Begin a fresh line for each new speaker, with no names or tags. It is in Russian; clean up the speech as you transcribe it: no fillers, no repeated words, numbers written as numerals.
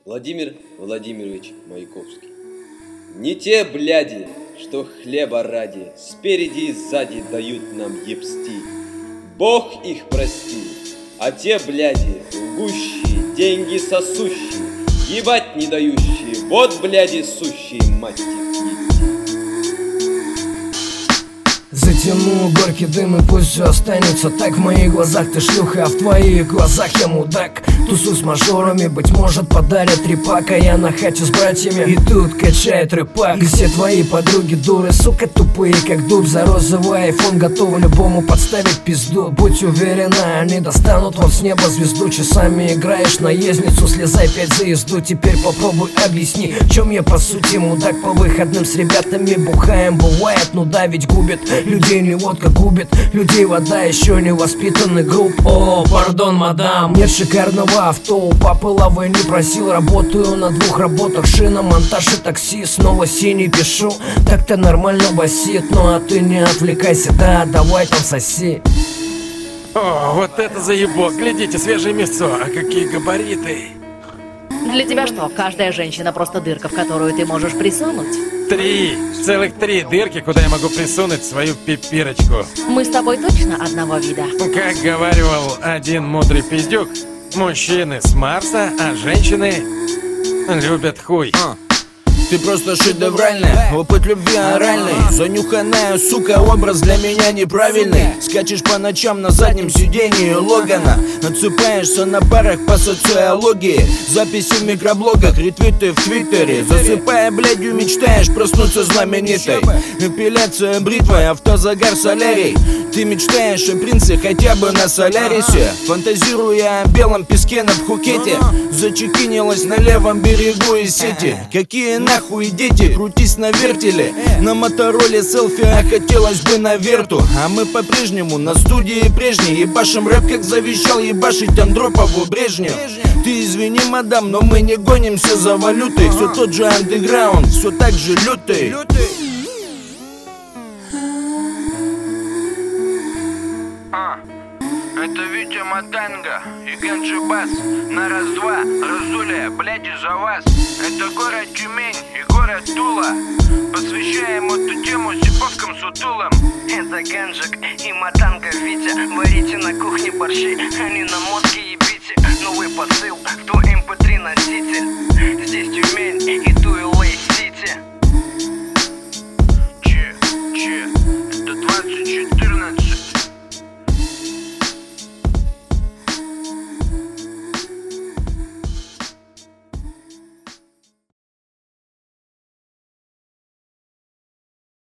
Владимир Владимирович Маяковский. Не те бляди, что хлеба ради спереди и сзади дают нам ебсти. Бог их прости, а те бляди лгущие, деньги сосущие, ебать не дающие, вот бляди сущие, мать их ебти.
Затяну горький дым и пусть все останется так. В моих глазах ты шлюха, а в твоих глазах я мудак. Тусуй с мажорами, быть может подарят трепак, а я на хате с братьями, и тут качает рэпак. И все твои подруги дуры, сука тупые, как дуб. За розовый айфон готовы любому подставить пизду. Будь уверена, они достанут вам с неба звезду. Часами играешь наездницу, слезай 5 за езду. Теперь попробуй объясни, в чем я по сути мудак. По выходным с ребятами бухаем, бывает, ну да, ведь губит. Людей не водка губит, людей вода, еще не воспитанный групп. О, пардон, мадам, нет шикарного авто, у папы лавы не просил. Работаю на 2 работах, шина, монтаж и такси. Снова синий пишу, так-то нормально басит. Ну а ты не отвлекайся, да, давай там соси.
О, вот это заебок, глядите, свежее мясо, а какие габариты.
Для тебя что, каждая женщина просто дырка, в которую ты можешь присунуть?
3, целых 3 дырки, куда я могу присунуть свою пипирочку.
Мы с тобой точно одного вида?
Как говаривал один мудрый пиздюк, мужчины с Марса, а женщины любят хуй.
Ты просто шедевральная, опыт любви оральный. Занюханная, сука, образ для меня неправильный. Скачешь по ночам на заднем сиденье Логана, отсыпаешься на парах по социологии. Записи в микроблогах, ретвиты в твиттере. Засыпая блядью, мечтаешь проснуться знаменитой. Эпиляция бритвой, автозагар солярий. Ты мечтаешь о принце хотя бы на Солярисе. Фантазируя о белом песке на Пхукете, зачекинилась на левом берегу из сети. Какие нахуй дети, крутись на вертеле. На мотороле селфи, а хотелось бы на верту. А мы по-прежнему на студии прежней. Ебашим рэп, как завещал ебашить Андропову Брежнев. Ты извини, мадам, но мы не гонимся за валютой. Все тот же андеграунд, все так же лютый.
Это Витя Матанга и Генджи Бас. На раз-два, разуля, бляди за вас. Это город Тюмень и город Тула. Посвящаем эту тему сиповкам сутулам.
Это Генджик и Матанга Витя. Варите на кухне борщи, а не на мозге ебите. Новый посыл